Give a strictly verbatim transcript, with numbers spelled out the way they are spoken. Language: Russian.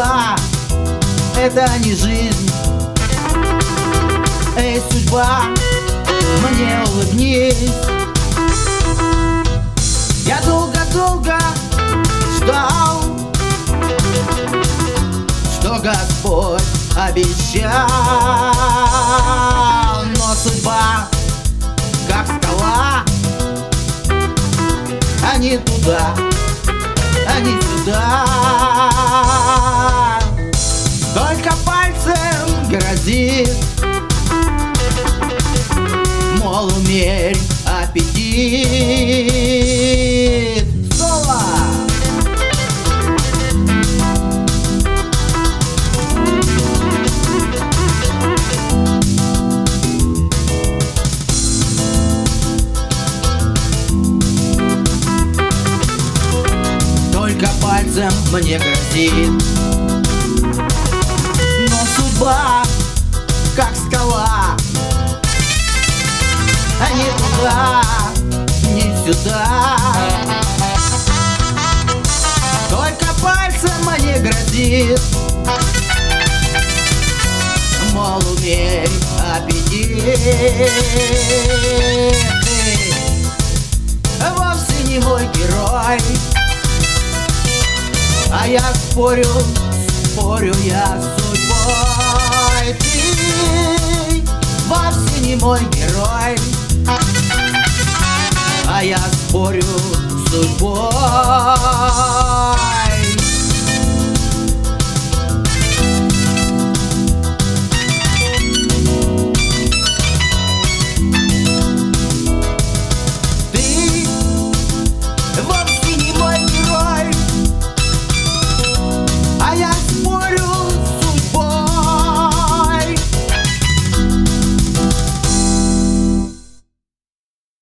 судьба — это не жизнь. Эй, судьба, мне улыбнись. Я долго-долго ждал, что Господь обещал, но судьба как скала, а не туда, а не сюда. Только пальцем грозит, мол, умерь аппетит. Соло! Только пальцем мне грозит, но судьба как скала, а не туда, не сюда. Только пальцем мне грозит, мол, умерь аппетит. Ты вовсе не мой герой, а я спорю, спорю я с судьбой. Ты вовсе не мой герой, а я спорю с судьбой.